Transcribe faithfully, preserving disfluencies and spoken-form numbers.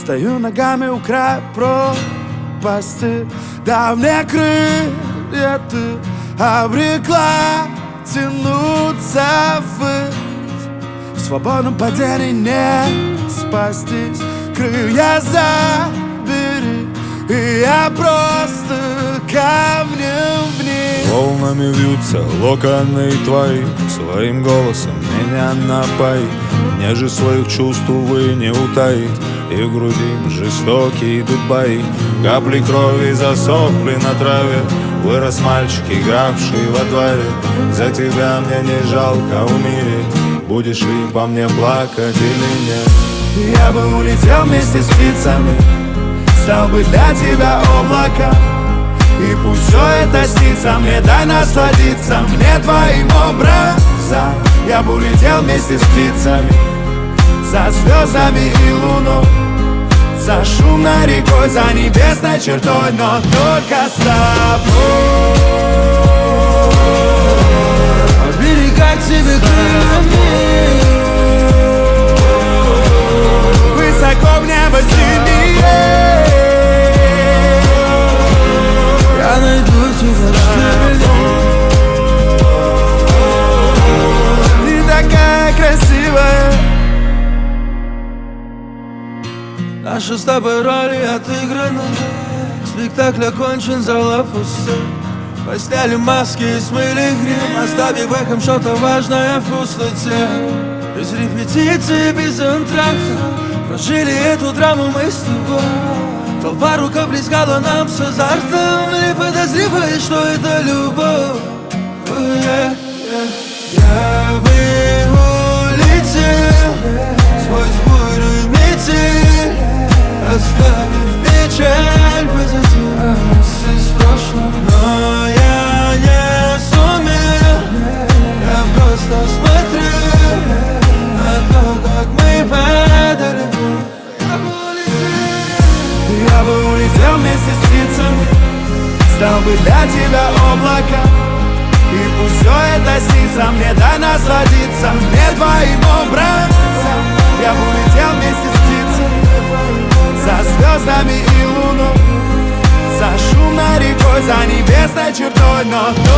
Стою ногами у края пропасти. Да мне крылья ты обрекла тянуться ввысь. В свободном падении не спастись. Крылья забери, и я просто камнем вниз. Волнами вьются локоны твои, своим голосом меня напои. Мне же своих чувств, увы, не утаить, и в груди жестокие идут бои. Капли крови засохли на траве, вырос мальчик, игравший во дворе. За тебя мне не жалко умереть, будешь ли по мне плакать или нет? Я бы улетел вместе с птицами, стал бы для тебя облаком. И пусть все это снится, мне дай насладиться мне твоим образом. Я бы улетел вместе с птицами, за звездами и луной, за шумной рекой, за небесной чертой, но только с тобой. Оберегать тебе крыльями, высоко в небо сильнее. я найду тебя в штабеле. Ты такая красивая. Наши с тобой роли отыграны, спектакль окончен, зала пуста. Постели маски и смыли грим, оставив эхом что-то важное в пустоте. Без репетиции, без антракта прожили эту драму мы с тобой. Толпа рука плескала нам с азартом, не подозревая, что это любовь. Oh, yeah, yeah. Я бы улетел сквозь бурю и метель, оставив печаль позади нас из прошлого. Но я не сумел, я просто смотрел на то, как мы падали. Я бы улетел вместе с птицами, стал бы для тебя облаком. И пусть все это снится, мне дай насладиться мне твоим образом. Я бы улетел вместе с птицами, за звездами и луной, за шумной рекой, за небесной чертой, но